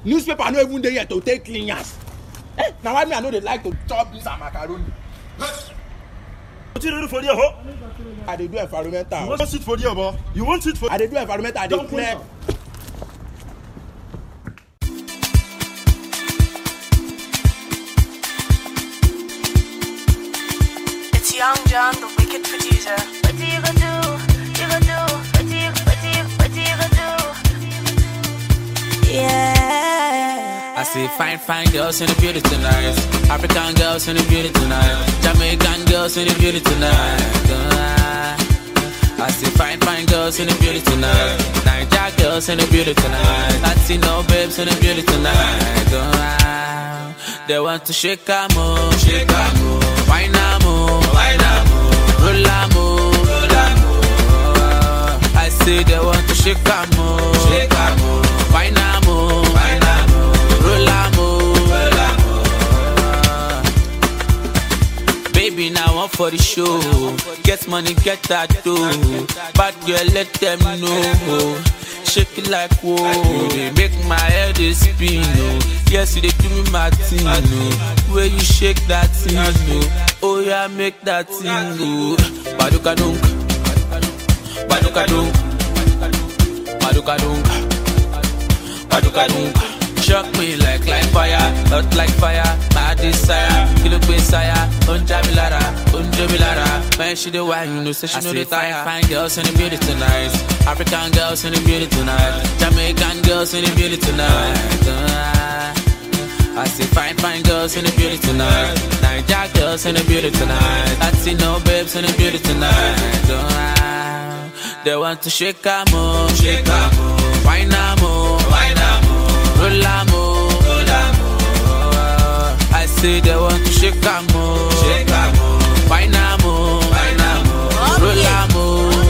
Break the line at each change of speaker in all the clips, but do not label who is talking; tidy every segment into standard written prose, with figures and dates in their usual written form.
Newspaper no even dey here to take clean yansh. Now why me I know they like to chop this and macaroni.
What you do for the ho?
I dey do environmental.
You want it for the ho? You want it for?
I dey do environmental. I dey clear.
It's Young John, the wicked producer. What do you gonna do? You gonna do? What do you gonna do? Yeah.
I see fine girls in the beauty tonight. African girls in the beauty tonight. Jamaican girls in the beauty tonight. I see fine girls in the beauty tonight. Niger girls in the beauty tonight. Latino babes in the beauty tonight. They want to shake a move, wine a move, roll a move. I see they want to shake a move, wine a move, roll a move. Baby, now one for the show. Get money, get that dough. Bad girl, let them know. Shake it like whoa. They make my head spin. Yes, they do me my thing. Where you shake that thing. Oh yeah, make that thing go. Baduka dunk, baduka dunk, baduka dunk, baduka dunk. Shock me like fire, hot like fire. My desire, kilo besire. Unjamilara, man she the wine, you know say she know the tire. Fine girls in the beauty tonight, African girls in the beauty tonight, Jamaican girls in the beauty tonight. I see fine girls in the beauty tonight, Niger girls in the beauty tonight, Latino babes in the beauty tonight. They want to shake a move, wine a move, roll a move. I see they want to shake a move, wine a move, roll a move.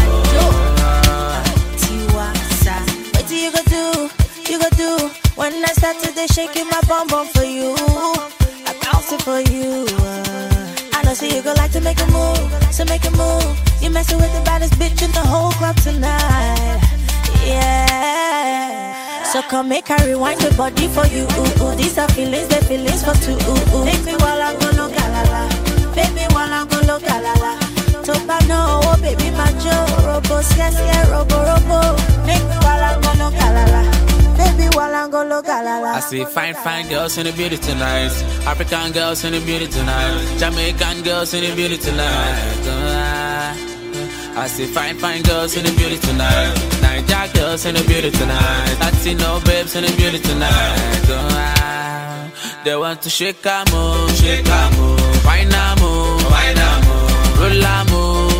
Tiwasa, what do you gonna do? You gonna do? When I start to shaking my bum for you, I bounce it for you. I know see you go like to make a move, so make a move. You messing with the baddest bitch in the whole club tonight, yeah. So come make her rewind the body for you. These are feelings, the feelings for two. Baby, while I'm gonna galala. Baby, while I'm gonna galala. Topano, oh baby, macho, robo, yes, robo. Make me while I'm gonna galala. Baby, while I'm gonna galala.
I see fine girls in the beauty tonight, African girls in the beauty tonight, Jamaican girls in the beauty tonight. I see fine girls in the beauty tonight, Niger girls in the beauty tonight, Latino babes in the beauty tonight. They want to shake a move, wine a move, roll a move.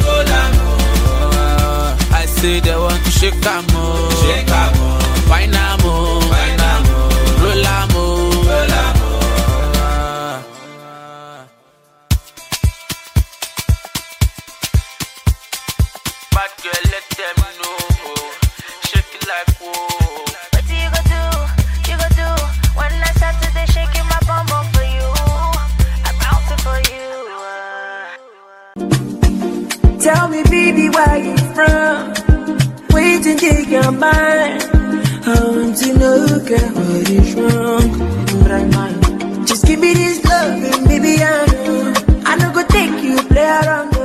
I see they want to shake a move, wine a move, roll a move. Bad girl, let them know. Shake it like whoa.
What do you gonna do? You gonna do? When I start to shaking my bum for you, I bounce it for you.
Tell me, baby, where you from? Wait and take your mind. I want to know, girl, what is wrong? Just give me this love, and baby, I know go take you, play around.